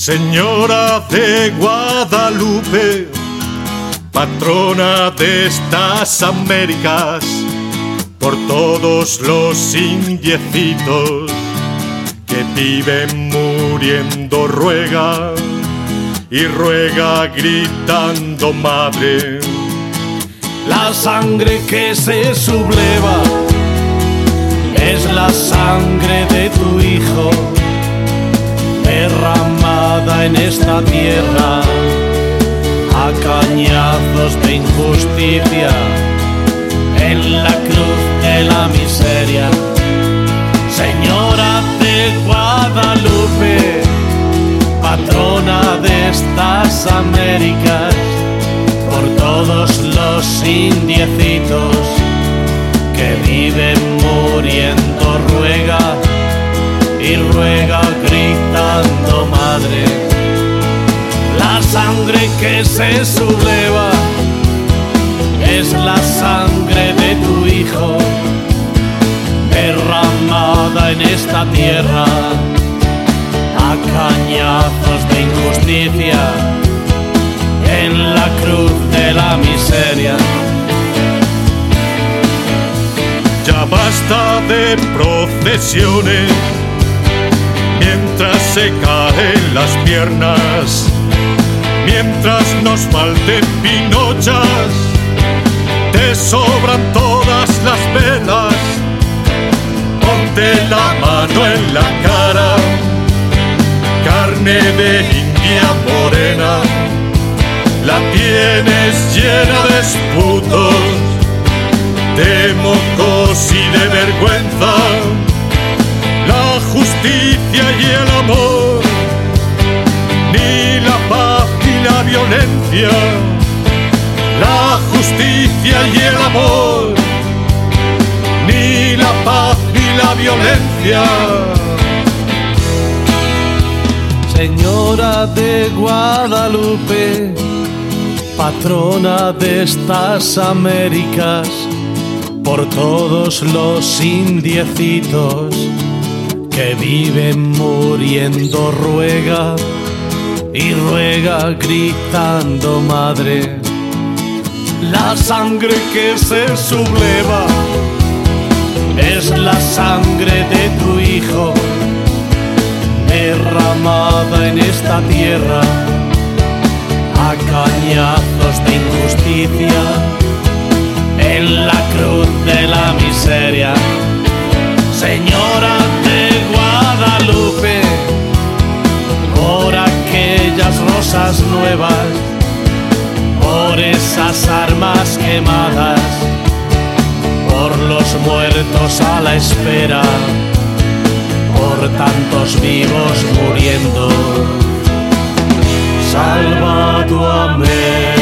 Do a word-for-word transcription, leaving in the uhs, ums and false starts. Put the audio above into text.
Señora de Guadalupe, patrona de estas Américas, por todos los indiecitos que viven muriendo ruega, y ruega gritando madre. La sangre que se subleva es la sangre de tu hijo, derramada en esta tierra a cañazos de injusticia, en la cruz de la miseria. Señora de Guadalupe, patrona de estas Américas, por todos los indiecitos que viven muriendo ruega, y ruega gritando madre. La sangre que se subleva es la sangre de tu hijo, derramada en esta tierra a cañazos de injusticia, en la cruz de la miseria. Ya basta de procesiones mientras se caen las piernas, mientras nos falten pinochas, te sobran todas las velas. Ponte la mano en la cara, carne de India morena, la tienes llena de esputos, de mocos y de vergüenza. La justicia y el amor, ni la paz ni la violencia. La justicia y el amor, ni la paz ni la violencia. Señora de Guadalupe, patrona de estas Américas, por todos los indiecitos que viven muriendo ruega, y ruega gritando madre. La sangre que se subleva es la sangre de tu hijo, derramada en esta tierra a cañazos de injusticia, en la cruz de la miseria. Señora de Guadalupe, por aquellas rosas nuevas, por esas armas quemadas, por los muertos a la espera, por tantos vivos muriendo, salva tu América.